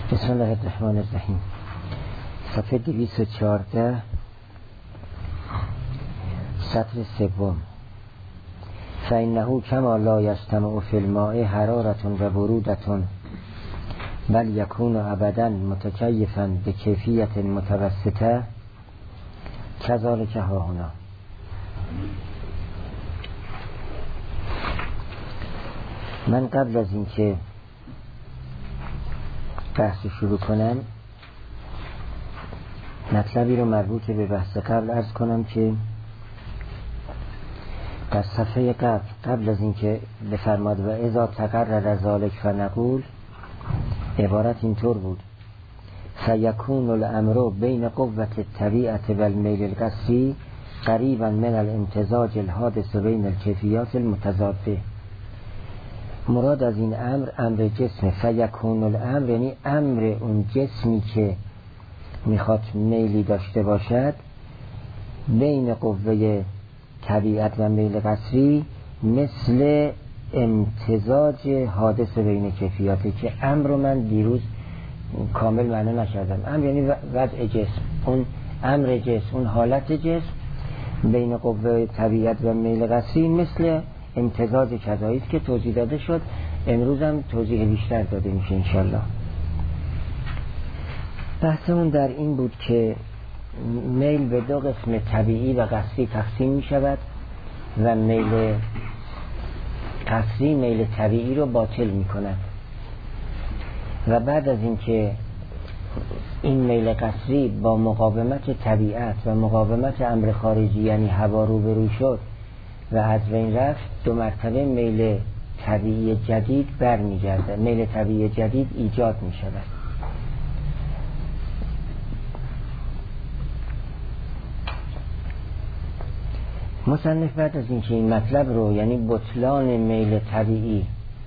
بسم الله الرحمن الرحیم. صفحه 214 سطر سوم. فإنه كما لا يجتمع في الماء حرارة و برودة بل يكون ابدا متكيفا بكيفية متوسطة كذلك ها هنا. من قبل از اینکه بحث شروع کنم مطلبی رو مربوط به بحث قبل عرض کنم که در صفحه قبل از اینکه بفرماد و اذا تقرر ذلک فنقول، عبارت اینطور بود: فیکون الامر بین قوت الطبیعة و المیل القصری قریبا من الامتزاج الحادث بین الکیفیات المتضاده. مراد از این امر جسم. فیکون الامر یعنی امر اون جسمی که میخواد میلی داشته باشد بین قوه طبیعت و میل قصری مثل امتزاج حادث بین کیفیاته، که امر رو من دیروز کامل معنی نکردم. امر یعنی وضع جسم، اون امر جسم، اون حالت جسم بین قوه طبیعت و میل قصری مثل امتزاج کذایی که توضیح داده شد. امروز هم توضیح بیشتر داده میشه انشالله. بحثمون در این بود که میل به دو قسم طبیعی و قصری تقسیم می شود و میل قصری میل طبیعی رو باطل می کند و بعد از اینکه این میل قصری با مقاومت طبیعت و مقاومت امر خارجی یعنی هوا روبرو شد و از بین رفت، دو مرتبه میل طبیعی جدید برمیگرده، میل طبیعی جدید ایجاد می شود. مصنف بعد از اینکه این مطلب رو یعنی بطلان میل طبیعی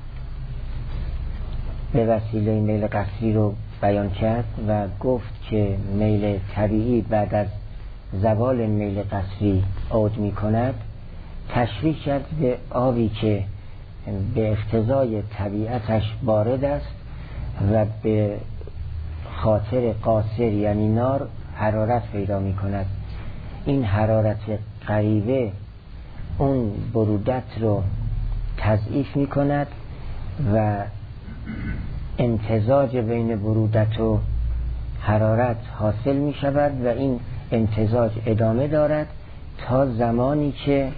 به وسیله میل قصری رو بیان کرد و گفت که میل طبیعی بعد از زوال میل قصری عود می کند، تشریح کرد به آبی که به اقتضای طبیعتش بارد است و به خاطر قاصر یعنی نار حرارت پیدا می کند. این حرارت غریبه اون برودت رو تضعیف می کند و امتزاج بین برودت و حرارت حاصل می شود و این امتزاج ادامه دارد تا زمانی که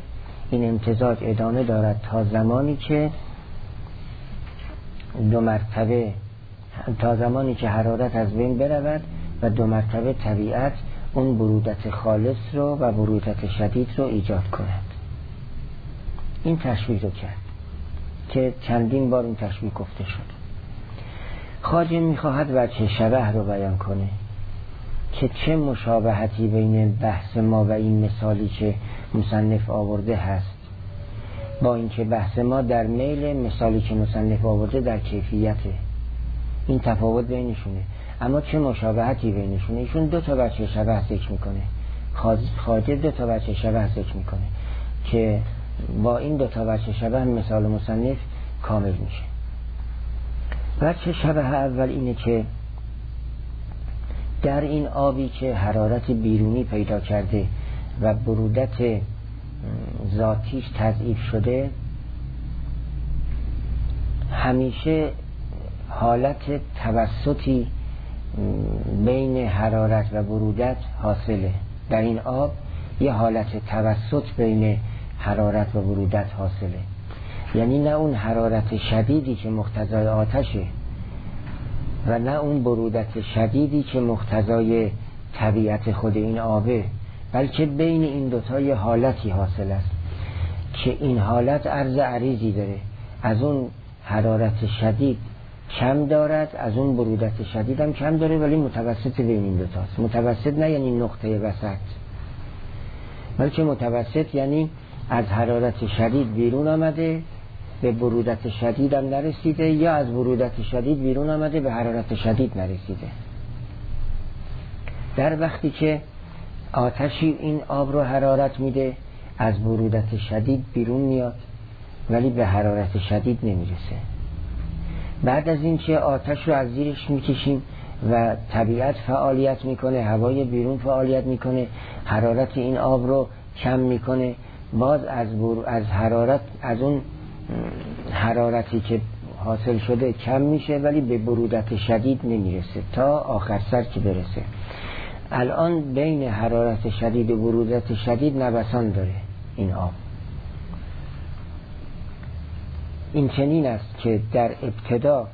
دو مرتبه حرارت از بین برود و دو مرتبه طبیعت اون برودت خالص رو و برودت شدید رو ایجاد کند. این تشبیه رو کرد که چندین بار این تشبیه گفته شد. خواجه میخواهد وجه شبه رو بیان کنه که چه مشابهتی بین بحث ما و این مثالی که مصنف آورده هست، با اینکه بحث ما در میل، مثالی که مصنف آورده در کیفیته. این تفاوت بینشونه، اما چه مشابهتی بینشونه. ایشون دو تا وجه شبه ذکر میکنه، خواجه دو تا وجه شبه ذکر میکنه که با این دو تا وجه شبه مثال مصنف کامل میشه. وجه شبه اول اینه که در این آبی که حرارت بیرونی پیدا کرده و برودت ذاتیش تضعیف شده، همیشه حالت توسطی بین حرارت و برودت حاصله. در این آب یه حالت توسط بین حرارت و برودت حاصله، یعنی نه اون حرارت شدیدی که مقتضای آتشه و نه اون برودت شدیدی که مقتضای طبیعت خود این آبه، بلکه بین این دوتا یه حالتی حاصل است که این حالت عرض عریضی داره، از اون حرارت شدید کم دارد، از اون برودت شدید هم کم داره، ولی متوسط بین این دوتاست. متوسط نه یعنی نقطه وسط، بلکه متوسط یعنی از حرارت شدید بیرون آمده به برودت شدید هم نرسیده، یا از برودت شدید بیرون آمده به حرارت شدید نرسیده. در وقتی که آتشی این آب رو حرارت میده، از برودت شدید بیرون میاد ولی به حرارت شدید نمیرسه. بعد از این که آتش رو از زیرش میکشیم و طبیعت فعالیت میکنه، هوای بیرون فعالیت میکنه، حرارت این آب رو کم میکنه، باز از حرارت، از اون حرارتی که حاصل شده کم میشه، ولی به برودت شدید نمیرسه تا آخر سر که برسه. الان بین حرارت شدید و برودت شدید نوسان داره این آب. این چنین است که در ابتدا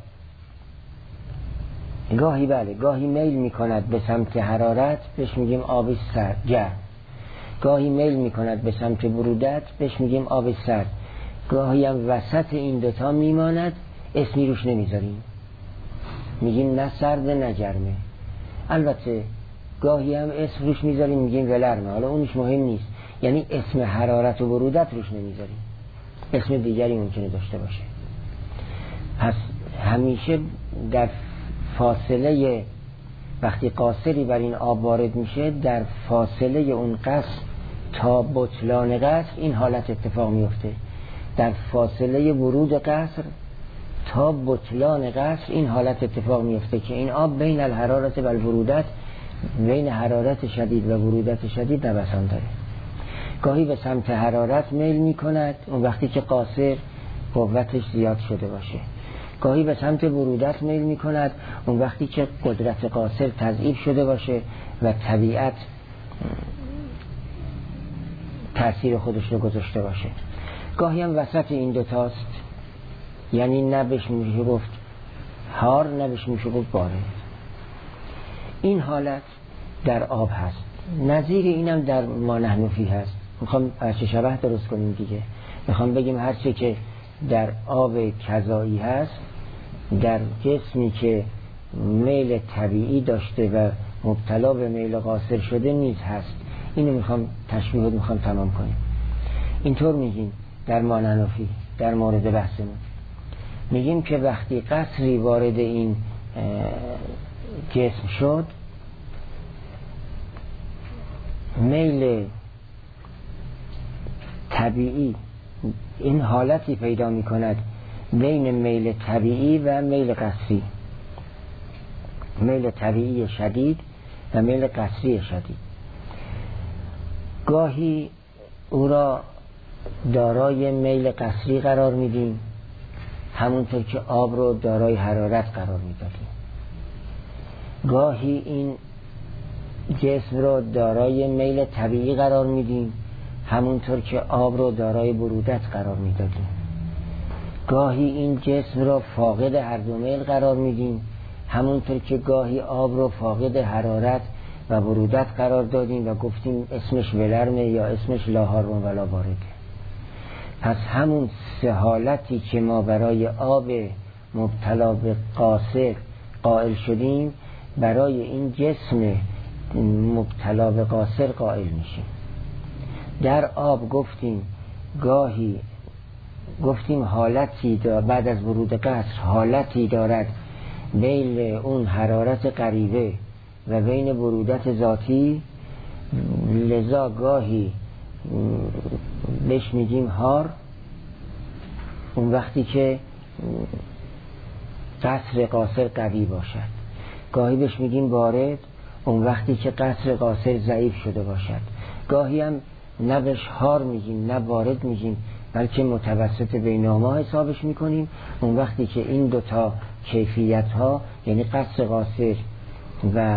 گاهی میل میکند به سمت حرارت، بهش میگیم آب گرم. گاهی میل میکند به سمت برودت، بهش میگیم آب سرد. گاهی هم وسط این دوتا میماند، اسمی روش نمیذاریم، میگیم نه سرد نه گرمه. البته گاهی هم اسم روش میذاریم، میگیم ولرمه، حالا اونش مهم نیست، یعنی اسم حرارت و برودت روش نمیذاریم، اسم دیگری ممکنه داشته باشه. پس همیشه در فاصله، وقتی قاصری بر این آب وارد میشه، در فاصله اون قصر تا بطلان قصر این حالت اتفاق میفته. در فاصله ورود قصر تا بطلان قصر این حالت اتفاق میفته که این آب بین الحرارت و البرودت، بین حرارت شدید و برودت شدید نوسان داره. گاهی به سمت حرارت میل میکند اون وقتی که قاصر قوتش زیاد شده باشه. گاهی به سمت برودت میل میکند اون وقتی که قدرت قاصر تضعیف شده باشه و طبیعت تأثیر خودش رو گذاشته باشه. گاهی هم وسط این دوتاست، یعنی نه بهش میشه گفت حار، نه بهش میشه گفت بارد. این حالت در آب هست. نظیر اینم در ما نحن فیه هست. میخوام هرچه شبه درست کنیم دیگه. میخوام بگیم هرچه که در آب کذایی هست، در جسمی که میل طبیعی داشته و مبتلا به میل قاصر شده نیز هست. اینو میخوام تشبیه میخوام تمام کنیم. اینطور میگیم در ما نحن فیه، در مورد بحثمون میگیم که وقتی قصری وارد این جسم شد، میل طبیعی این حالتی پیدا می کند بین میل طبیعی و میل قصری، میل طبیعی شدید و میل قصری شدید. گاهی او را دارای میل قصری قرار میدیم، همونطور که آب رو دارای حرارت قرار میدادیم. گاهی این جسم رو دارای میل طبیعی قرار میدیم، همونطور که آب رو دارای برودت قرار میدادیم. گاهی این جسم رو فاقد هر دو میل قرار میدیم، همونطور که گاهی آب رو فاقد حرارت و برودت قرار دادیم و گفتیم اسمش ولرمه یا اسمش لا حارون ولا بارده. پس همون سه حالتی که ما برای آب مبتلا به قاصر قائل شدیم، برای این جسم مبتلا به قاصر قائل میشیم. در آب گفتیم حالتی بعد از ورود قصر حالتی دارد بین اون حرارت غریبه و بین برودت ذاتی، لذا گاهی بهش میگیم حار اون وقتی که قصر قاصر قوی باشد. گاهی بهش میگیم بارد اون وقتی که قصر قاصر ضعیف شده باشد. گاهی هم نه بهش حار میگیم نه بارد میگیم، بلکه متوسط بینهما حسابش میکنیم اون وقتی که این دوتا کیفیت ها، یعنی قصر قاصر و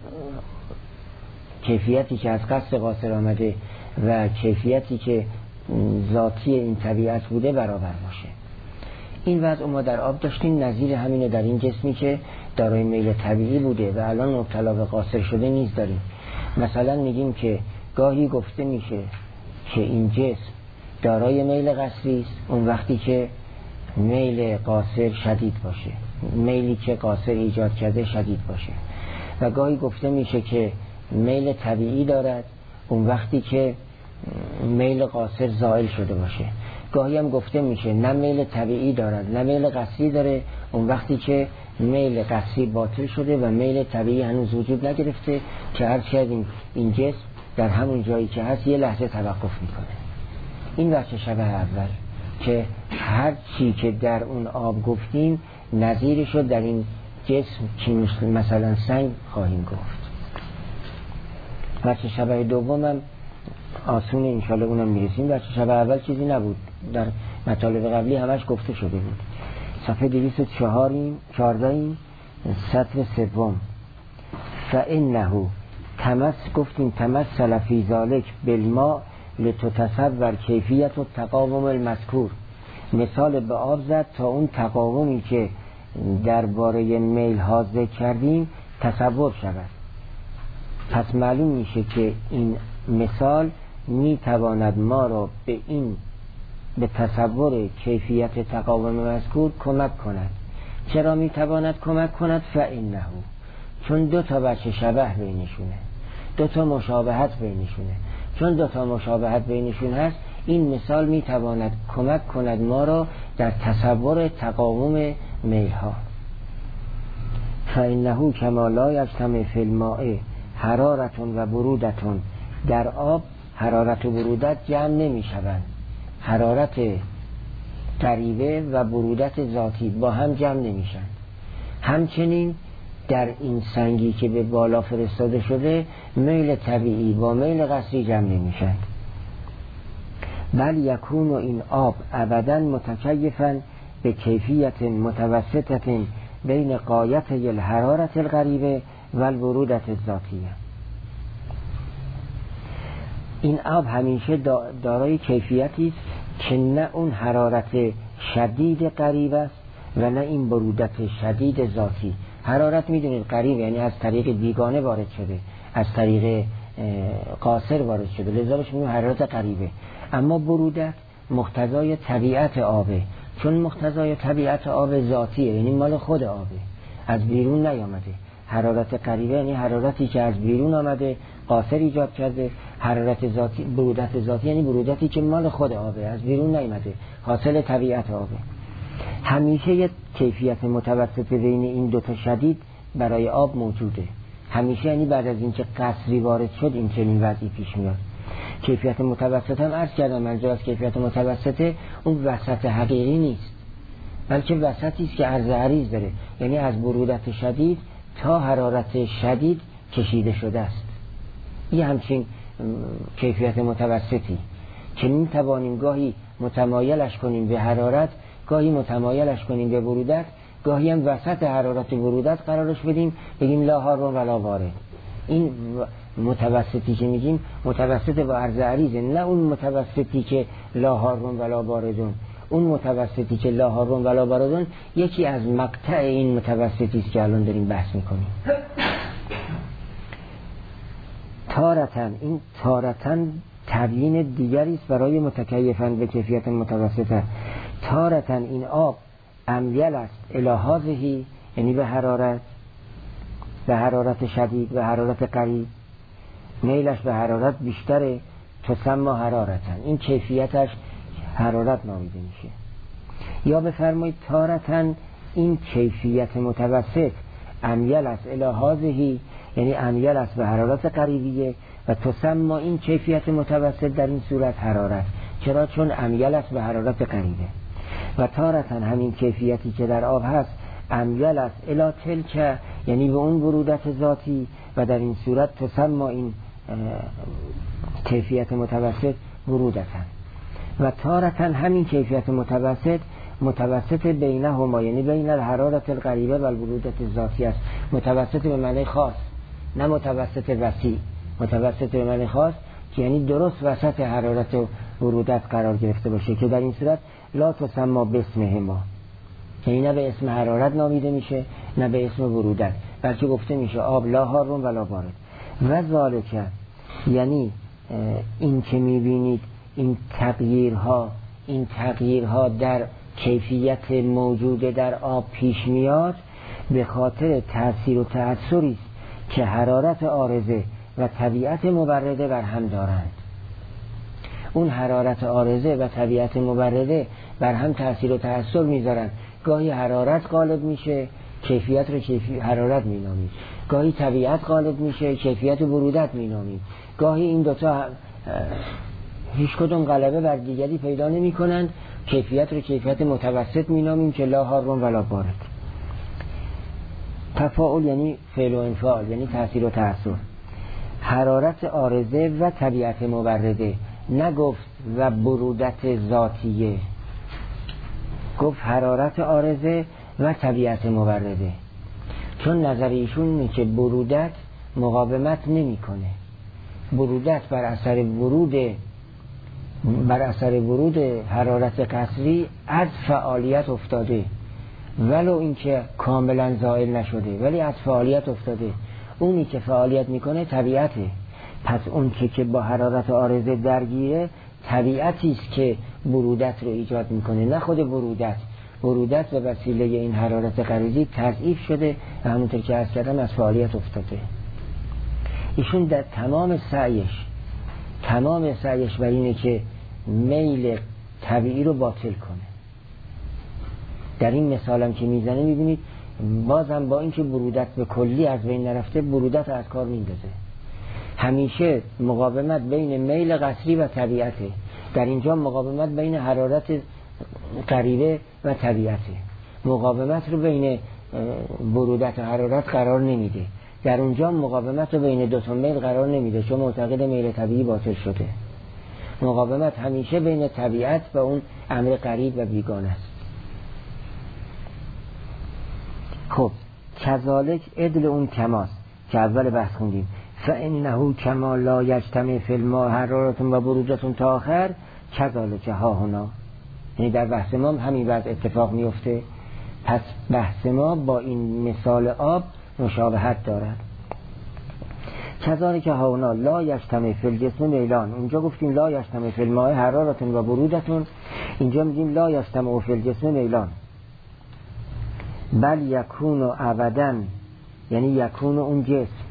کیفیتی که از قصر قاصر آمده و کیفیتی که ذاتی این طبیعت بوده برابر باشه. این وضع ما در آب داشتیم، نظیر همینه در این جسمی که دارای میل طبیعی بوده و الان مبتلا به قاصر شده نیز داریم. مثلا میگیم که گاهی گفته میشه که این جسم دارای میل قصری است اون وقتی که میل قاصر شدید باشه، میلی که قاصر ایجاد کرده شدید باشه. و گاهی گفته میشه که میل طبیعی دارد اون وقتی که میل قاصر زائل شده باشه. گاهی هم گفته میشه نه میل طبیعی دارد نه میل قصری داره اون وقتی که میل قصری باطل شده و میل طبیعی هنوز وجود نگرفته، که هر چقدر این جسم در همون جایی که هست یه لحظه توقف میکنه. این وجه شبه اول. که هر چی که در اون آب گفتیم نظیرش رو در این جسم که مثلا سنگ خواهیم گفت. وجه شبه دومم آسونه، انشالله اونم میرسیم. وجه شبه اول چیزی نبود، در مطالب قبلی همش گفته شده بود. صفحه 214 سطر سوم. فإنه گفتیم تمثل فی ذالک بالماء لتتصور کیفیت و تقاوم المذکور. مثال به آب زد تا اون تقاومی که درباره میل ها ذکر کردیم تصور شود. پس معلوم میشه که این مثال میتواند ما را به تصور کیفیت تقاوم مذکور کمک کند. چرا میتواند کمک کند؟ فإنه، چون دو تا بچه شبه بینشونه، دو تا مشابهت بینشونه. چون دو تا مشابهت بینشون هست، این مثال میتواند کمک کند ما را در تصور تقاوم میل ها. فإنه کما لا یجتمع فی الماء حرارت و برودت، در آب حرارت و برودت جمع نمی شوند. حرارت غریبه و برودت ذاتی با هم جمع نمیشن. همچنین در این سنگی که به بالا فرستاده شده میل طبیعی با میل قصری جمع نمیشن. بل یکون و این آب ابدا متکیفا به کیفیت متوسطت بین غایت الحرارت الغریبه و البرودت الذاتیه. این آب همیشه دارای کیفیتی است که نه اون حرارت شدید غریب است و نه این برودت شدید ذاتی. حرارت میدونید غریب یعنی از طریق بیگانه وارد شده، از طریق قاصر وارد شده، لذا بهش میگیم حرارت غریبه. اما برودت مقتضای طبیعت آبه، چون مقتضای طبیعت آب ذاتیه، یعنی مال خود آبه، از بیرون نیامده. حرارت غریبه یعنی حرارتی که از بیرون آمده، قاصر ایجاد کرده. حرارت ذاتی، برودت ذاتی یعنی برودتی که مال خود آبه، از بیرون نیامده، حاصل طبیعت آبه. همیشه یک کیفیت متوسط بین این دوتا شدید برای آب موجوده. همیشه یعنی بعد از اینکه قصری وارد شد این چنین وضعی پیش میاد. کیفیت متوسط هم عرض کردم، منظور از کیفیت متوسطه اون وسط حقیقی نیست، بلکه وسطی است که عرض عریض داره، یعنی از برودت شدید تا حرارت شدید کشیده شده است. یه همچین کیفیت متوسطی که میتوانیم گاهی متمایلش کنیم به حرارت، گاهی متمایلش کنیم به برودت، گاهی هم وسط حرارت و برودت قرارش بدیم، بگیم لا حار ولا بارد. این متوسطی که میگیم متوسط با عرض عریضه، نه اون متوسطی که لا حار ولا باردون. اون متوسطی که لا حار ولا باردون یکی از مقطع این متوسطی است که الان داریم بحث میکنیم. تارتن تبیین دیگری است برای متکیفن به کیفیت متوسطه. تارتن این آب امیل است الهازهی، یعنی به حرارت شدید و حرارت قریب، میلش به حرارت بیشتره، تسمى حرارتن، این کیفیتش حرارت نامیده میشه. یا بفرمایید تارتن این کیفیت متوسط امیل است الهازهی، یعنی امیل است به حرارت قریبیه و تسمى این کیفیت متوسط در این صورت حرارت. چرا؟ چون امیل است به حرارت قریبه. و تارتن همین کیفیتی که در آب هست امیل است الی تلک، یعنی به اون برودت ذاتی، و در این صورت تسمى این کیفیت متوسط برودتن. و تارتن همین کیفیت متوسط بینهما، یعنی بین الحرارت الغریبه و البرودت ذاتی است. متوسط به معنی خاص، نه متوسط وسیع. متوسط به معنی خاص که یعنی درست وسط حرارت و برودت قرار گرفته باشه، که در این صورت لا تسمى باسمهما، یعنی نه به اسم حرارت نامیده میشه نه به اسم برودت، بلکه گفته میشه آب لا حار ولا بارد. و ذالک، یعنی این که میبینید این تغییرها در کیفیت موجوده در آب پیش میاد به خاطر تأثیر و تأثری است که حرارت عارضه و طبیعت مبرده بر هم دارند. اون حرارت عارضه و طبیعت مبرده بر هم تأثیر و تأثر میذارن. گاهی حرارت غالب میشه، کیفیت رو حرارت مینامید، گاهی طبیعت غالب میشه، کیفیت برودت مینامید. گاهی این دوتا هیچ کدوم غلبه بر دیگری پیدا نمی کنند، کیفیت رو کیفیت متوسط مینامیم که لا حار ولا بارد. تفاعل یعنی فعل و انفعال، یعنی تأثیر و تأثیر. حرارت عارضه و طبیعت مبرده، نگفت و برودت ذاتیه، گفت حرارت عارضه و طبیعت مبرده، چون نظر ایشون اینه که برودت مقاومت نمیکنه. برودت بر اثر ورود حرارت قصری از فعالیت افتاده، ولو اینکه کاملا زائل نشده، ولی از فعالیت افتاده. اونی که فعالیت میکنه طبیعته. پس اون که با حرارت عارضه درگیره طبیعتی است که برودت رو ایجاد میکنه، نه خود برودت به وسیله این حرارت غریزی تضعیف شده و همونطور که عرض کردم از فعالیت افتاده. ایشون در تمام سعیش بر اینه که میل طبیعی رو باطل کنه. در این مثالم که میزنه میبینید بازم با اینکه برودت به کلی از بین نرفته، برودت از کار میندازه. همیشه مقاومت بین میل قصری و طبیعته، در اینجا مقاومت بین حرارت غریبه و طبیعته. مقاومت رو بین برودت و حرارت قرار نمیده، در اونجا مقاومت رو بین دو تا میل قرار نمیده، چون معتقد میل طبیعی باطل شده. مقاومت همیشه بین طبیعت و اون امر غریب و بیگانه است. خب کذالک عدل اون کماست که اول بحث خوندیم، فانه کما لا یجتمع فی الماء حرارت و برودت تا آخر کذالک ها هنا. یعنی در بحث ما همین وضع اتفاق میفته. پس بحث ما با این مثال آب مشابهت دارد. کذالک ها هنا لا یجتمع فی الجسم میلان. اونجا گفتیم لا یجتمع فی الماء حرارت و برودت، اینجا میگیم لا یجتمع فی الجسم میلان، بل یکون ابدا، یعنی یکون اون جسم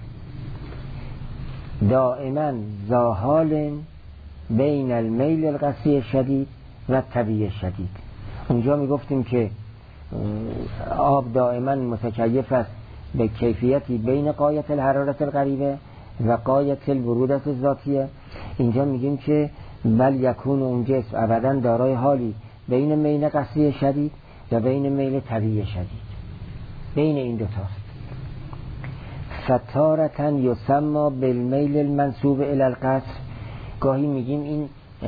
دائما ذاحال بین المیل القصری شدید و طبیعی شدید. اونجا میگفتیم که آب دائما متکیف است به کیفیتی بین غایت الحرارت الغریبه و غایت البرودت الذاتیه. اینجا میگیم که بل یکون اون جسم ابدا دارای حالی بین میل قصری شدید و بین میل طبیعی شدید، بین این دو تاست. فتارةً یسمى بالمیل المنسوب الی القصر. گاهی میگیم این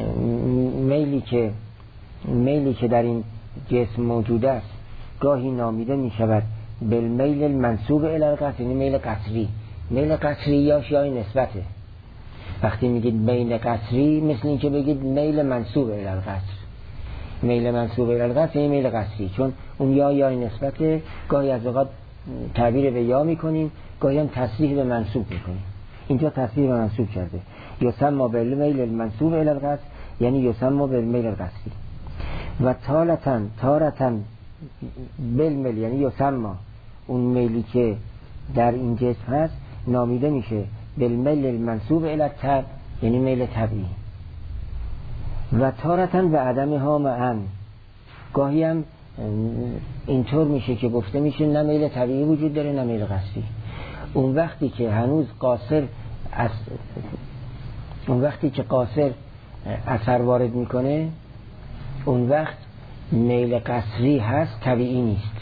میلی که در این جسم موجود است گاهی نامیده میشود بالمیل المنسوب الی القصر، یعنی میل قصری. میل قصری یا نسبته. وقتی میگید میل قصری مثل این که بگید میل منسوب الی القصر. میل منسوب الی القصر یعنی میل قصری، چون اون یا نسبته. گاهی از اوقات تعبیر به یا میکنیم، گاهی هم تصریح به منسوب میکنیم. اینجا تصریح به منسوب کرده. یسمى بالمیل المنسوب الی القصر یعنی یسمى بالمیل القصری. و تارةً بالمیل یعنی یسمى اون میلی که در این جسم هست نامیده میشه بالمیل المنسوب الی الطبع یعنی میل طبیعی. و تارةً و عدمها معاً. گاهی هم اینطور میشه که گفته میشه نه میل طبیعی وجود داره نه میل قصری. اون وقتی که هنوز قاصر اثر وارد میکنه، اون وقت میل قصری هست، طبیعی نیست.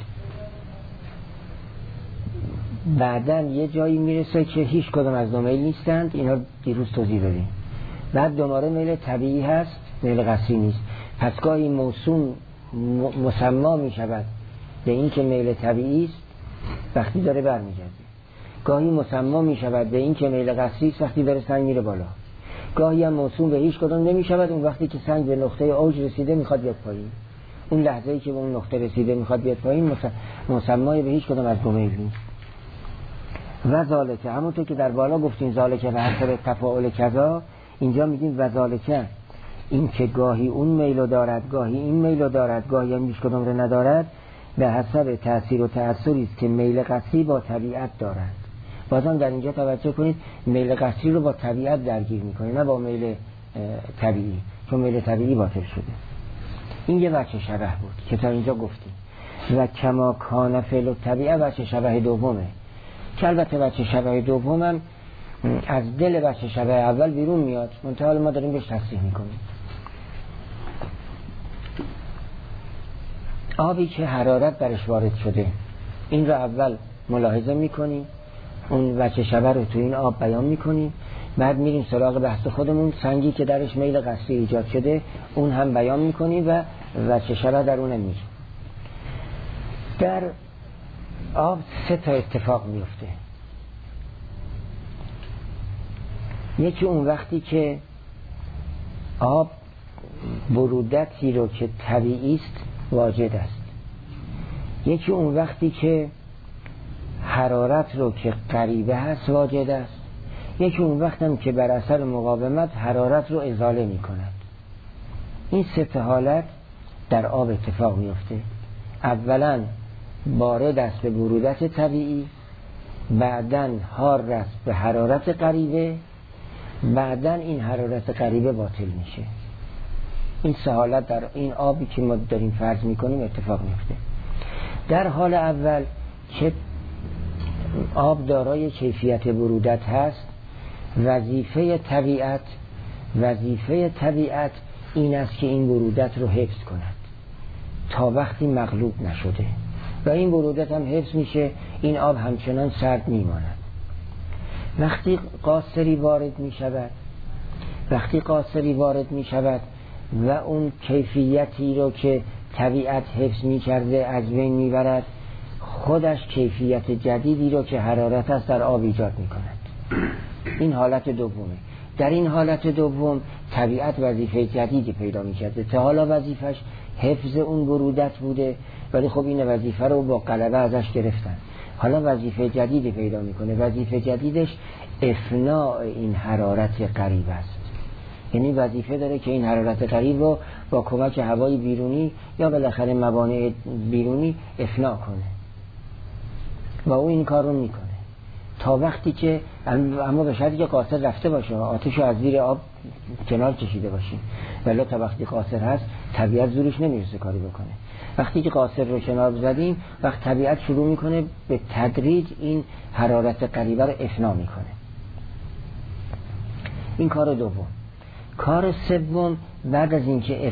بعدن یه جایی میرسه که هیچ کدوم از دو میل نیستند. اینا دیروز توضیح دادیم. بعد دوباره میل طبیعی هست، میل قصری نیست. پس گاهی موسوم مسما میشود به این که میل طبیعی است وقتی داره برمیگرده، گاهی مسما میشود به این که میل قصری است وقتی داره سنگ میره بالا، گاهی هم موسوم به هیچ کدوم نمیشود اون وقتی که سنگ به نقطه اوج رسیده میخواد بیاد پایین. اون لحظه‌ای که به اون نقطه رسیده میخواد بیاد پایین مسمای به هیچ کدوم از دو میل نیست. و ذالک، همونطور که در بالا گفتیم ذالک به حسب تفاعل کذا، اینجا میگیم و ذالک، این که گاهی اون میلو دارد گاهی این میلو دارد گاهی هم هیچ کدوم رو ندارد، به حسب تأثیر و تأثیری است که میل قصری با طبیعت دارد. بازم در اینجا توجه کنید میل قصری رو با طبیعت درگیر میکنه نه با میل طبیعی، چون میل طبیعی باطل شده. این یه وجه شبه بود که تا اینجا گفتیم. و کما کان فعل الطبیعه وجه شبه دومه، که البته وجه شبه دومم از دل وجه شبه اول بیرون میاد، منتها ما داریم بهش تصریح میکنیم. آبی که حرارت برش وارد شده، این رو اول ملاحظه میکنیم، اون وجه شبه رو تو این آب بیان میکنیم، بعد میریم سراغ بحث خودمون، سنگی که درش میل قصری ایجاد شده اون هم بیان میکنیم و وجه شبه در اون میریم. در آب 3 تا اتفاق میفته. یکی اون وقتی که آب برودتی رو که طبیعی است واجد است، یکی اون وقتی که حرارت رو که غریبه هست واجد است، یکی اون وقت هم که بر اثر مقاومت حرارت رو ازاله می کند. این 3 حالت در آب اتفاق میفته. اولا بارد است به برودت طبیعی، بعداً حار است به حرارت غریبه، بعداً این حرارت غریبه باطل میشه. این 3 حالت در این آبی که ما داریم فرض میکنیم اتفاق میفته. در حال اول که آب دارای کیفیت برودت هست، وظیفه طبیعت این است که این برودت رو حفظ کند تا وقتی مغلوب نشده و این برودت هم حفظ میشه، این آب همچنان سرد میماند. وقتی قاصری وارد میشود و اون کیفیتی رو که طبیعت حفظ میکرده از بین میبرد، خودش کیفیت جدیدی رو که حرارت است در آب ایجاد میکند. این حالت دومه. در این حالت دوم طبیعت وظیفه جدیدی پیدا میکرده. تا حالا وظیفش حفظ اون برودت بوده، ولی خب این وظیفه رو با غلبه ازش گرفتن. حالا وظیفه جدیدی پیدا میکنه. وظیفه جدیدش افناء این حرارت غریب است. یعنی وظیفه داره که این حرارت غریب رو با کمک هوای بیرونی یا بالاخره موانع بیرونی افناء کنه و او این کار رو میکنه تا وقتی که، اما به شرطی که قاصر رفته باشه، آتش رو از زیر آب کنار کشیده باشیم، ولی تا وقتی قاصر هست طبیعت زورش نمیرسه کاری بکنه. وقتی که قاصر رو کنار بزدیم، وقت طبیعت شروع میکنه به تدریج این حرارت غریبه رو افنا میکنه. این کار دوم. کار سوم، بعد از اینکه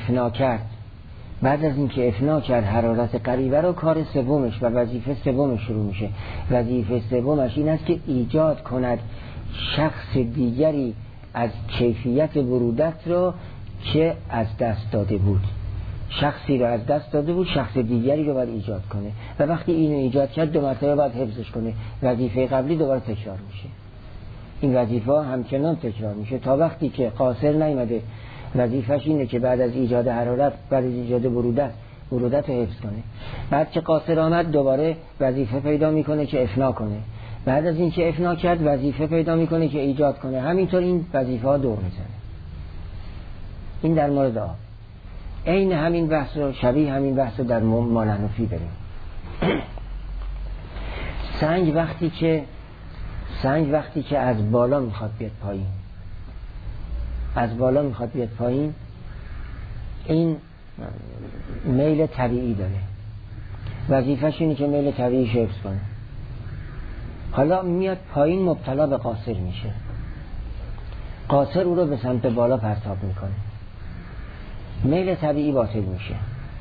افنا کرد حرارت غریبه رو، کار سومش و وظیفه سومش شروع میشه. وظیفه سومش این است که ایجاد کند شخص دیگری از کیفیت برودت رو که از دست داده بود. شخصی رو از دست داده بود، شخص دیگری رو باید ایجاد کنه و وقتی اینو ایجاد کرد 2 مرتبه باید حفظش کنه. وظیفه قبلی دوباره تکرار میشه. این وظیفه همچنان تکرار میشه تا وقتی که قاصر نیامده. وظیفش اینه که بعد از ایجاد حرارت، بعد از ایجاد برودت رو حفظ کنه. بعد که قاصر آمد دوباره وظیفه پیدا میکنه که افنا کنه. بعد از این که افنا کرد وظیفه پیدا میکنه که ایجاد کنه. همینطور این وظیفه ها دور میزنه. این در مورد آب. عین همین بحث رو، شبیه همین بحث رو در ما نحن فیه داریم. سنگ وقتی که از بالا میخواد بیاد پایین، این میل طبیعی داره. وظیفش اینه که میل طبیعی حفظ کنه. حالا میاد پایین، مبتلا به قاصر میشه. قاصر او رو به سمت بالا پرتاب میکنه. میل طبیعی باطل میشه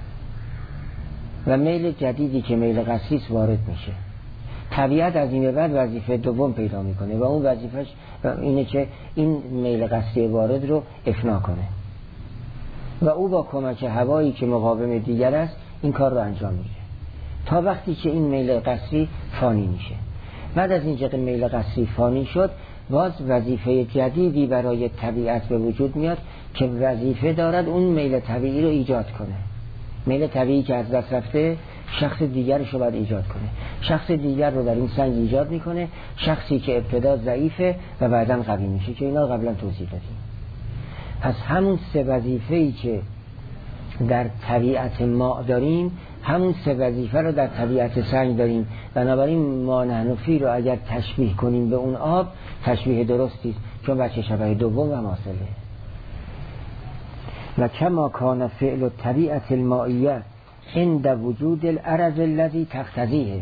و میل جدیدی که میل قصری وارد میشه. طبیعت از این به بعد وظیفه دوم پیدا میکنه و اون وظیفش اینه که این میل قصری وارد رو افنا کنه و او با کمک هوایی که مقاوم دیگر است این کار رو انجام میده تا وقتی که این میل قصری فانی میشه. بعد از اینکه میل قصری فانی شد، باز وظیفه جدیدی برای طبیعت به وجود میاد که وظیفه دارد اون میل طبیعی رو ایجاد کنه. میل طبیعی که از دست رفته، شخص دیگرش رو باید ایجاد کنه. شخص دیگر رو در این سنگ ایجاد میکنه، شخصی که ابتدا ضعیفه و بعداً قوی میشه که اینا قبلا توضیح دادیم. پس همون 3 وظیفه‌ای که در طبیعت ما داریم، همون 3 وظیفه رو در طبیعت سنگ داریم. بنابراین ما نحن فیه رو اگر تشبیه کنیم به اون آب، تشبیه درستی است، چون بچه شبه دوم و ماثله. و کما کان فعل الطبیعة المائیه عند وجود العرض الذي تقتضیه.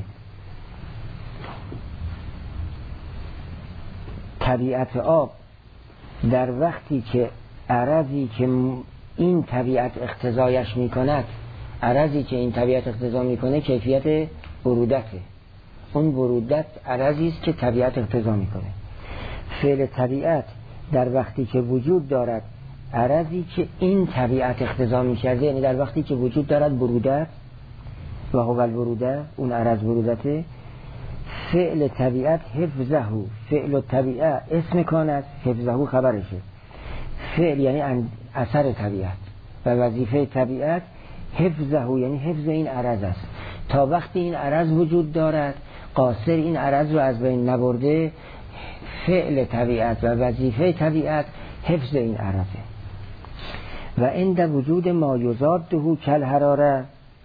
طبیعت آب در وقتی که عرضی که این طبیعت اقتضایش می کند عرضی که این طبیعت اقتضا میکنه کیفیت برودته. اون برودت عرضی است که طبیعت اقتضا میکنه. فعل طبیعت در وقتی که وجود دارد عرضی که این طبیعت اقتضا میکرده، یعنی در وقتی که وجود دارد برودت و هو البروده، اون عرض برودته. فعل طبیعت حفظه، فعل طبیعت اسم کان است، حفظه خبرشه. فعل یعنی اثر طبیعت و وظیفه طبیعت حفظه، یعنی حفظ این عرض است. تا وقتی این عرض وجود دارد قاصر این عرض رو از بین نبرده، فعل طبیعت و وظیفه طبیعت حفظ این عرضه. و عند وجود ما یضاده کالحراره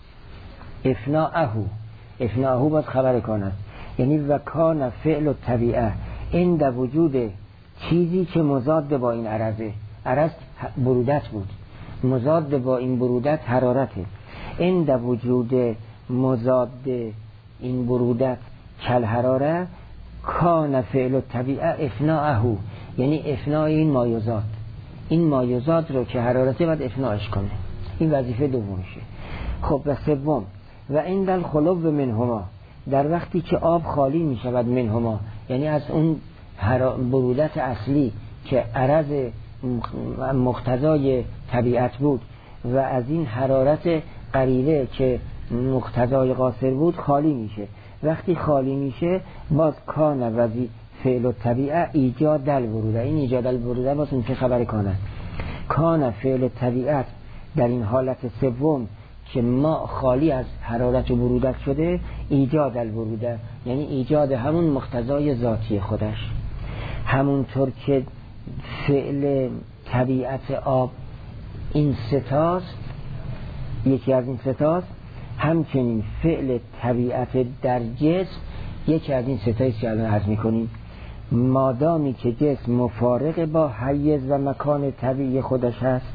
افناءه باز خبر کان است، یعنی و کان فعل الطبیعه عند وجود چیزی که مضاد با این عرضه. عرض برودت بود، مضاد با این برودت حرارته. عند وجود مضاد این برودت کالحراره کان فعل الطبیعه افناءه، یعنی افناء این مایزات، این مایزات رو که حرارته باید افناعش کنه. این وظیفه دومشه. خب و سوم و عند الخلو منهما، در وقتی که آب خالی می شود منهما، یعنی از اون برودت اصلی که عرض مقتضای طبیعت بود و از این حرارت قریبه که مقتضای قاصر بود خالی میشه. وقتی خالی میشه باز کان وزی فعل الطبیعه ایجاد البروده. این ایجاد البروده باز اون که خبر کانه. کان فعل الطبیعت در این حالت سوم که ما خالی از حرارت و برودت شده ایجاد البروده، یعنی ایجاد همون مقتضای ذاتی خودش. همونطور که فعل طبیعت آب این ستاست، یکی از این ستاست، همچنین فعل طبیعت در جسم یکی از این ستایست که الان عرض میکنیم. مادامی که جسم مفارق با حیز و مکان طبیعی خودش هست،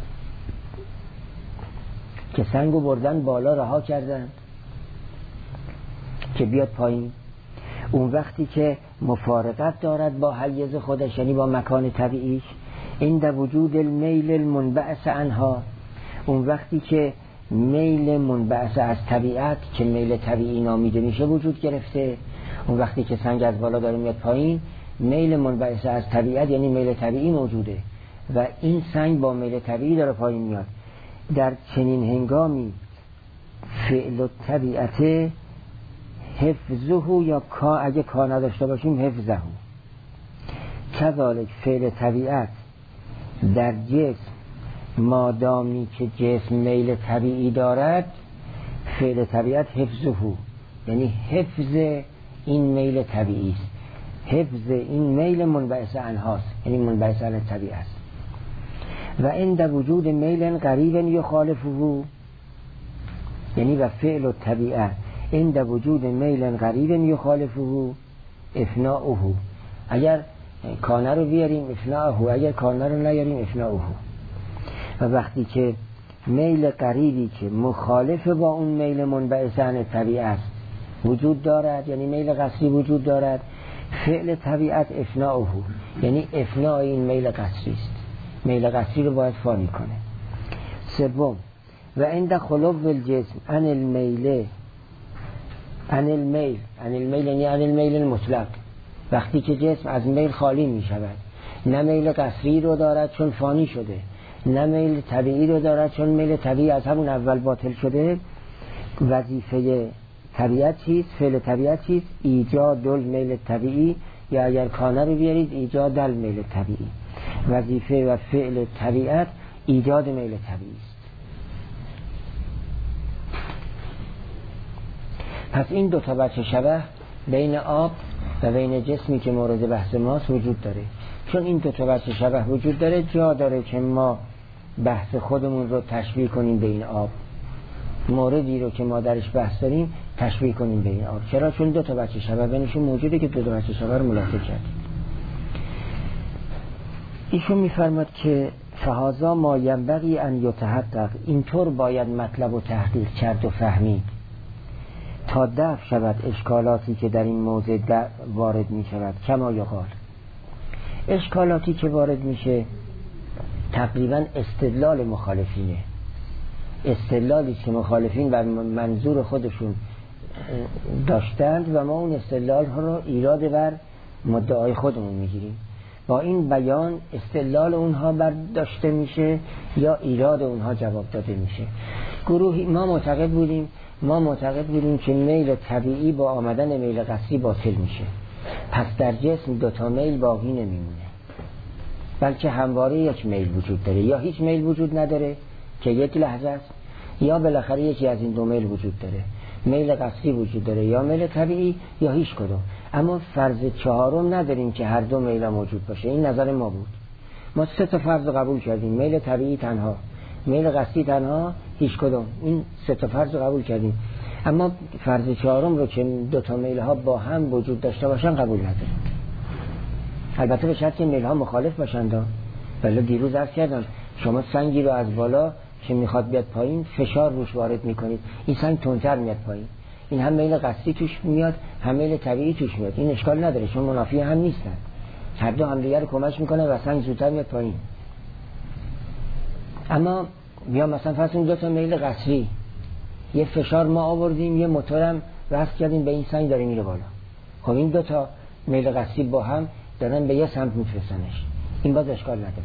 که سنگو بردن بالا رها کردن که بیاد پایین، اون وقتی که مفارقت دارد با حیز خودش یعنی با مکان طبیعیش، عند وجود المیل المنبعث عنها، اون وقتی که میل منبعث از طبیعت که میل طبیعی نامیده میشه وجود گرفته، اون وقتی که سنگ از بالا داره میاد پایین میل منبعث از طبیعت یعنی میل طبیعی موجوده و این سنگ با میل طبیعی داره پایین میاد. در چنین هنگامی فعل الطبیعت حفظه، یا اگه کا نداشته باشیم حفظه. کذالک فعل طبیعت در جسم مادامی که جسم میل طبیعی دارد، فعل طبیعت حفظه، یعنی حفظ این میل طبیعی است، حفظ این میل منبعث عنهاست، یعنی منبعث عن طبیعه است. و عند وجود میل قریب یخالفه، یعنی و فعل الطبیعه عند وجود میل قریب یخالفه افناؤه، اگر کانه رو بیاریم افناؤه، اگر کانه رو نیاریم افناؤه. و وقتی که میل قریبی که مخالف با اون میل منبعث عن طبیعه است وجود دارد، یعنی میل قصری وجود دارد، فعل طبیعت افناؤه، یعنی افناء این میل قصری است، میل قصری رو باید فانی کنه. سوم و عند خلو الجسم عن المیل یعنی عن المیل المطلق، وقتی که جسم از میل خالی می شود، نه میل قصری رو دارد چون فانی شده، نه میل طبیعی رو دارد چون میل طبیعی از همون اول باطل شده، وظیفه طبیعت چیست؟ فعل طبیعت چیست؟ ایجاد المیل طبیعی، یا اگر کانه رو بیارید ایجاد المیل طبیعی. وظیفه و فعل طبیعت ایجاد میل طبیعی است. پس این دو تا بچه شبه بین آب و بین جسمی که مورد بحث ماست وجود داره. چون این دو تا بچه شبه وجود داره، جا داره که ما بحث خودمون رو تشبیه کنیم به این آب، موردی رو که ما درش بحث داریم تشبیه کنیم به این آب. چرا؟ چون دو تا بچه شبه بینشون موجوده که دو تا بچه شبه رو ملاحظه کردیم. ایشون میفرماد که فهذا ما ینبغی ان یتحقق، اینطور باید مطلب و تحقیق کرد و فهمید تا دفع شود اشکالاتی که در این موضع وارد می شود. کما یقال، اشکالاتی که وارد میشه تقریبا استدلال مخالفینه، استدلالی که مخالفین بر منظور خودشون داشتند و ما اون استدلال ها رو ایراد بر مدعای خودمون میگیریم. با این بیان استدلال اونها برداشته میشه یا ایراد اونها جواب داده میشه. گروهی ما معتقد بودیم که میل طبیعی با آمدن میل قصری باطل میشه، پس در جسم دوتا میل باقی نمیمونه، بلکه همواره یک میل وجود داره، یا هیچ میل وجود نداره که یک لحظه است، یا بالاخره یکی از این دو میل وجود داره، میل قصری وجود داره یا میل طبیعی یا هیچ کدوم. اما فرض چهارم نداریم که هر دو میل موجود باشه. این نظر ما بود. ما 3 تا فرض قبول کردیم، میل طبیعی تنها، میل قصری تنها، هیچ کدوم. این 3 تا فرض قبول کردیم. اما فرض چهارم رو که 2 تا میل ها با هم وجود داشته باشن قبول نداریم. البته به شرط که میل ها مخالف باشند. ولی دیروز عرض کردم شما سنگی رو از بالا که میخواد بیاد پایین فشار روش وارد میکنید، این سنگ تندتر میاد پایین. این هم میل قصری توش میاد، هم میل طبیعی توش میاد. این اشکال نداره چون منافی هم نیستن، هر دو همدیگر رو کمک میکنه و سنگ زودتر میاد پایین. اما بیا مثلا فرض کنید 2 تا میل قصری، یه فشار ما آوردیم، یه موتورم وصل کردیم به این سنگ داره میره بالا. خب این 2 تا میل قصری با هم دارن به یه سمت میفرستنش، این باز اشکال نداره.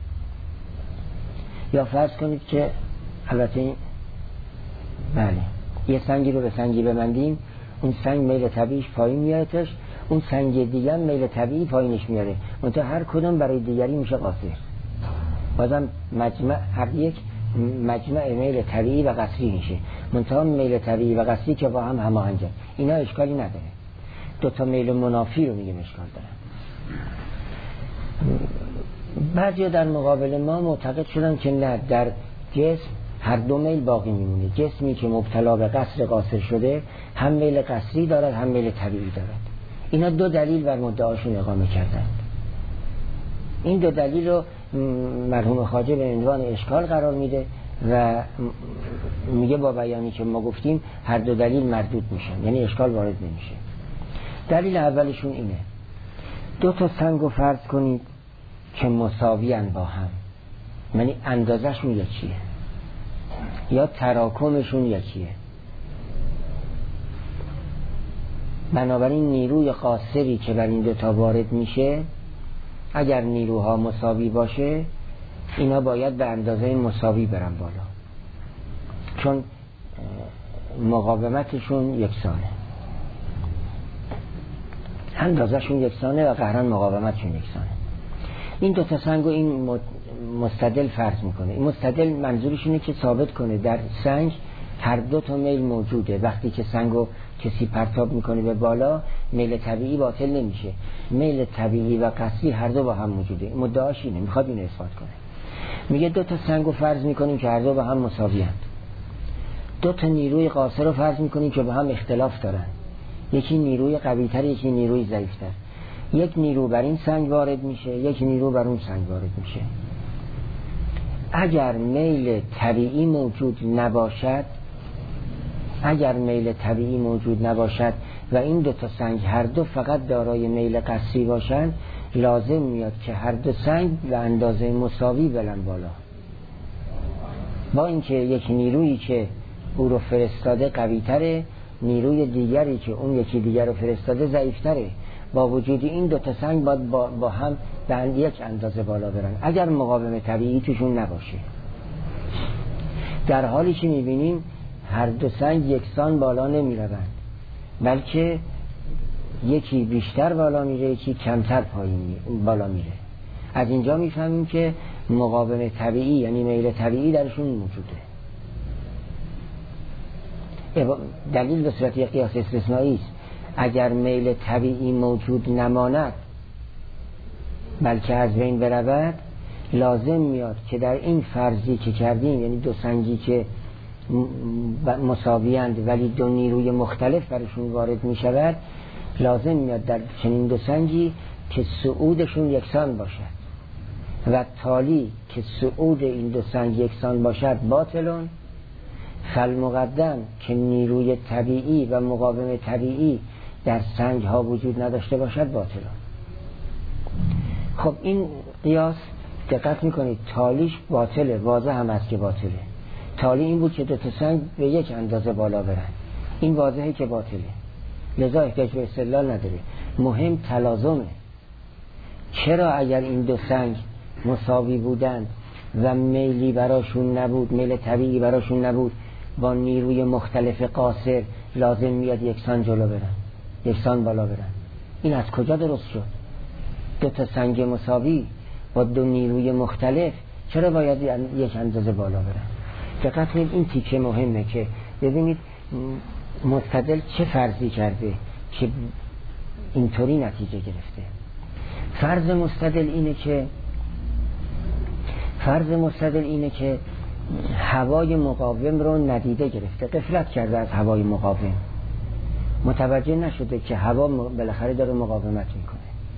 یا فرض کنید که البته این بله یه سنگی رو به سنگی ببندیم، اون سنگ میل طبیعیش پایین میارتش، اون سنگ دیگه میل طبیعی پایینش میاره، منتها هر کدوم برای دیگری میشه قاصر. بازم هر یک مجمع میل طبیعی و قصری میشه، منتها میل طبیعی و قصری که با هم هماهنگن، اینا اشکالی نداره. 2 تا میل منافی رو میگیم اشکال دارن. بعضی در مقابل ما معتقد شدن که نه، در جسم هر دو میل باقی میمونه. جسمی که مبتلا به قصر قاصر شده هم میل قصری دارد هم میل طبیعی دارد. اینا 2 دلیل بر مدعاشون اقامه کردند. این 2 دلیل رو مرحوم خواجه به عنوان اشکال قرار میده و میگه با بیانی که ما گفتیم هر 2 دلیل مردود میشن، یعنی اشکال وارد نمیشه. دلیل اولشون اینه: 2 تا سنگ رو فرض کنید که مساویان با هم، یعنی اندازه‌شون یکیه یا تراکمشون یکیه. بنابراین نیروی قاصری که بر این 2 تا وارد میشه، اگر نیروها مساوی باشه اینا باید به اندازه مساوی برن بالا، چون مقاومتشون یکسانه، اندازه‌شون یکسانه و قهرن مقاومتشون یکسانه. این 2 تا سنگ رو این مستدل فرض میکنه. این مستدل منظورش اینه که ثابت کنه در سنگ هر 2 تا میل موجوده. وقتی که سنگو کسی پرتاب میکنه به بالا، میل طبیعی باطل نمیشه، میل طبیعی و قصری هر دو با هم موجوده. مدعاش اینه، میخواد اینو اثبات کنه. میگه 2 تا سنگو فرض میکنیم که هر دو با هم مساویند. 2 تا نیروی قاصر رو فرض میکنیم که با هم اختلاف دارن، یکی نیروی قوی‌تر یکی نیروی ضعیف‌تر. یک نیرو بر این سنگ وارد میشه، یک نیرو بر اون سنگ وارد میشه. اگر میل طبیعی موجود نباشد و این 2 تا سنگ هر دو فقط دارای میل قصری باشند، لازم میاد که هر 2 سنگ به اندازه مساوی برن بالا، با اینکه یک نیرویی که او رو فرستاده قوی‌تره، نیروی دیگری که اون یکی دیگر رو فرستاده ضعیف‌تره. با وجود این 2 تا سنگ باید با هم به یک اندازه بالا برن اگر مقاومه طبیعی توشون نباشه. در حالی که میبینیم هر 2 سنگ یکسان بالا نمیروند، بلکه یکی بیشتر بالا میره یکی کمتر پایین بالا میره. از اینجا میفهمیم که مقاومه طبیعی یعنی میل طبیعی درشون موجوده. دلیل به صورت قیاس استثنایی است. اگر میل طبیعی موجود نماند بلکه از بین برود، لازم میاد که در این فرضی که کردیم، یعنی 2 سنگی که مساویند ولی 2 نیروی مختلف برشون وارد میشود، لازم میاد در چنین 2 سنگی که صعودشون یکسان باشد و تالی که صعود این 2 سنگ یکسان باشد باطلون، فالمقدم که نیروی طبیعی و مقاومه طبیعی در سنگ ها وجود نداشته باشد باطلون. خب این قیاس دقت میکنید تالیش باطله، واضح هم است که باطله، تالی این بود که دو تا سنگ به یک اندازه بالا برن. این واضحه که باطله، لذا احتیاج به استدلال نداره. مهم تلازمه. چرا اگر این دو سنگ مساوی بودند و میلی براشون نبود، میل طبیعی براشون نبود، با نیروی مختلف قاصر لازم میاد یکسان جلو برن، یکسان بالا برن؟ این از کجا درست شد؟ دو تا سنگ مساوی با دو نیروی مختلف چرا باید یک اندازه بالا برن؟ دقت کنید، این تیکه مهمه که ببینید مستدل چه فرضی کرده که اینطوری نتیجه گرفته. فرض مستدل اینه که هوای مقاوم رو ندیده گرفته، غفلت کرده از هوای مقاوم، متوجه نشده که هوا بالاخره داره مقاومت میکنه.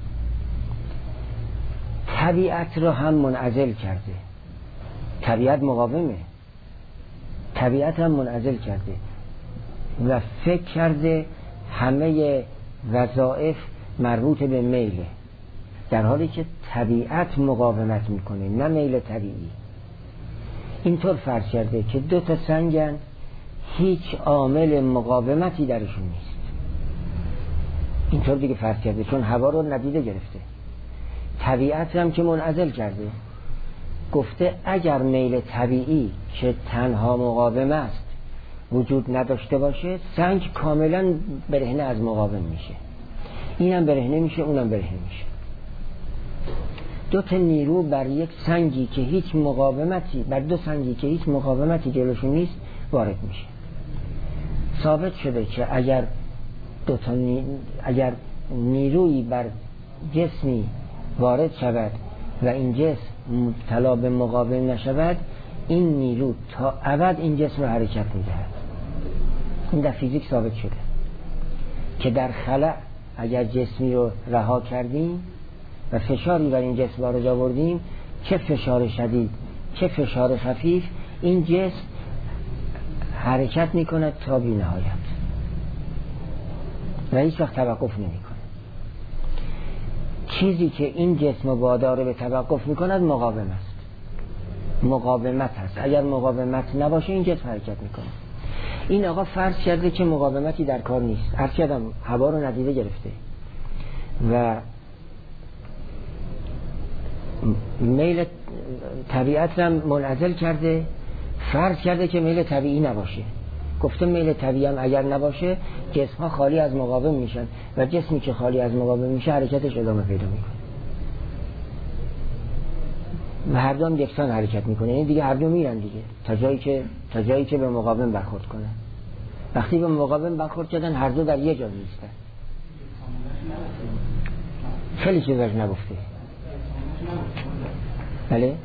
طبیعت رو هم منعزل کرده، طبیعت مقاومه، طبیعت هم منعزل کرده و فکر کرده همه وظایف مربوط به میله، در حالی که طبیعت مقاومت میکنه نه میل طبیعی. اینطور فرض کرده که دو تا سنگن، هیچ عامل مقاومتی درشون نیست. اینطور دیگه فرض کرده، چون هوا رو ندیده گرفته. طبیعت هم که منعزل کرده، گفته اگر میل طبیعی که تنها مقاوم است وجود نداشته باشه، سنگ کاملا برهنه از مقاوم میشه، اینم برهنه میشه، اونم برهنه میشه. دو تا نیرو بر یک سنگی که هیچ مقاومتی، بر دو سنگی که هیچ مقاومتی جلوشون نیست وارد میشه. ثابت شده که اگر نیرویی بر جسمی وارد شود و این جسم مبتلا به مقاوم نشود، این نیرو تا ابد این جسم رو حرکت میدهد. این در فیزیک ثابت شده که در خلأ اگر جسمی رو رها کردیم و فشاری بر این جسم وارد آوردیم، چه فشار شدید چه فشار خفیف، این جسم حرکت میکند تا بی نهایت و هیچ وقت توقف نمیکنه. چیزی که این جسم وادار به توقف میکند مقاوم است، مقاومت هست. اگر مقاومت نباشه این جسم حرکت میکنه. این آقا فرض کرده که مقاومتی در کار نیست، عرض کردم هوا رو ندیده گرفته و میل طبیعت هم منعزل کرده، فرض کرده که میل طبیعی نباشه. گفته میل طبیعی هم اگر نباشه جسم ها خالی از مقاوم میشن و جسمی که خالی از مقاوم میشه حرکتش ادامه پیدا میکنه و هر دو هم یکسان حرکت میکنه. یعنی دیگه هر دو میرن دیگه تا جایی که به مقاوم برخورد کنن. وقتی به مقاوم برخورد کردن هر دو در یه جا نیستن. خیلی چیزاش نگفته. بله؟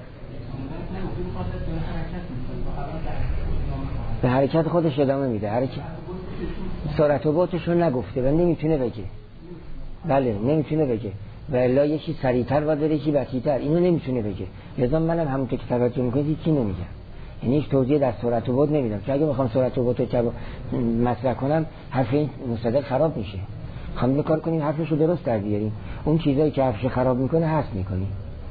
به حرکت خودش ادامه میده. حرکت سرعت و بعدش رو نگفته و نمیتونه بگه. بله نمیتونه بگه و الا یکی سریعتر و داره یکی بطی‌تر، اینو نمیتونه بگه. لذا منم همونطور که توجه میکنید هیچی نمیگم، یعنی هیچ توضیح در سرعت و بعد نمیدم، چون اگه بخوام سرعت و بعد رو مطرح کنم حرف این مستدل خراب میشه. خواهم بکار کنیم حرفش رو درست در بیاریم، اون چیزایی که حرفش خراب میکنه حذف میکنیم.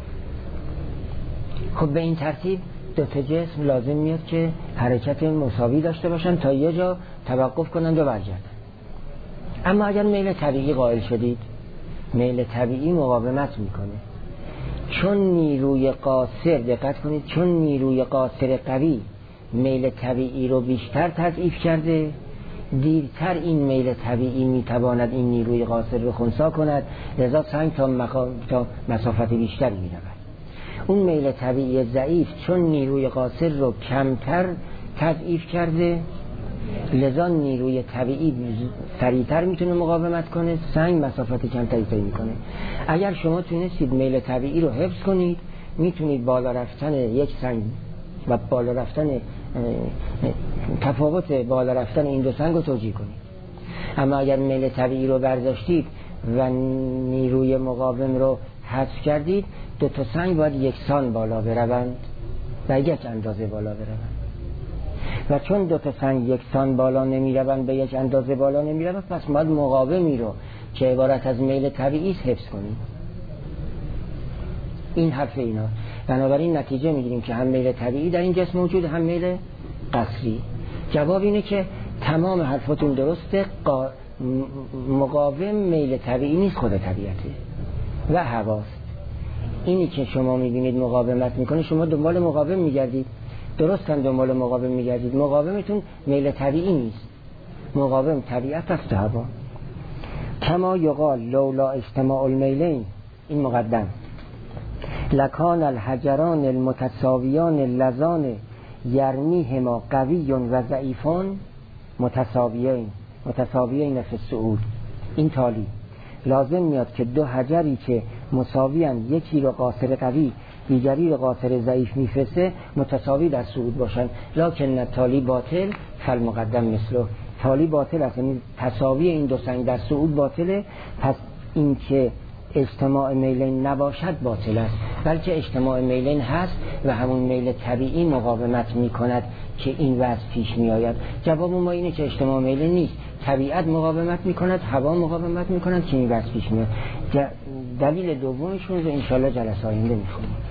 خب به این ترتیب دو تا جسم لازم میاد که حرکت مساوی داشته باشن تا یه جا توقف کنن و برگردن. اما اگر میل طبیعی قائل شدید، میل طبیعی مقاومت میکنه، چون نیروی قاصر، دقت کنید، چون نیروی قاصر قوی میل طبیعی رو بیشتر تضعیف کرده، دیرتر این میل طبیعی میتواند این نیروی قاصر رو خنثی کند، لذا سنگ تا مسافت بیشتری میرود. اون میل طبیعی ضعیف چون نیروی قاصر رو کمتر تضعیف کرده، لذا نیروی طبیعی سریعتر میتونه مقاومت کنه، سنگ مسافت کمتری طی میکنه. اگر شما تونستید میل طبیعی رو حفظ کنید، میتونید بالا رفتن یک سنگ و بالا رفتن تفاوت بالا رفتن این دو سنگ رو توجیه کنید. اما اگر میل طبیعی رو برداشتید و نیروی مقاوم رو حذف کردید، دو تا سنگ باید یکسان بالا بروند و یک اندازه بالا بروند. و چون دو تا سنگ یکسان بالا نمیروند، به یک اندازه بالا نمیروند، پس باید مقاومی رو که عبارت از میل طبیعی حفظ کنیم. این حرف اینا. بنابراین نتیجه میگیریم که هم میل طبیعی در این جسم موجود، هم میل قصری. جواب اینه که تمام حرفتون درسته، مقاوم میل طبیعی نیست، خود طبیعته و هواست. اینی که شما میبینید مقاومت میکنه، شما دنبال مقاوم میگردید، درستن دنبال مقاوم میگردید، مقاومتون میل طبیعی نیست، مقاوم طبیعت است، هوا. کما یقال لولا اجتماع المیلین، این مقدم، لکان الحجران المتساویان اللذان یرمیهما قوی و ضعیفان متساویین فی الصعود. این تالی لازم میاد که دو حجری که مساویان، یکی رو قاصر قوی دیگری رو قاصر ضعیف میفرسته، متساوی در صعود باشن. لکن تالی باطل فالمقدم مثله، تالی باطل است، یعنی تساوی این دو سنگ در صعود باطله. پس این که اجتماع میلین نباشد باطل است، بلکه اجتماع میلین هست و همون میل طبیعی مقاومت میکند که این وضع پیش میآید. جواب ما اینه که اجتماع میلین نیست، طبیعت مقاومت میکند، هوا مقاومت میکند که این وضع پیش میاد. دلیل دومشون رو انشالله جلسه آینده میخونیم.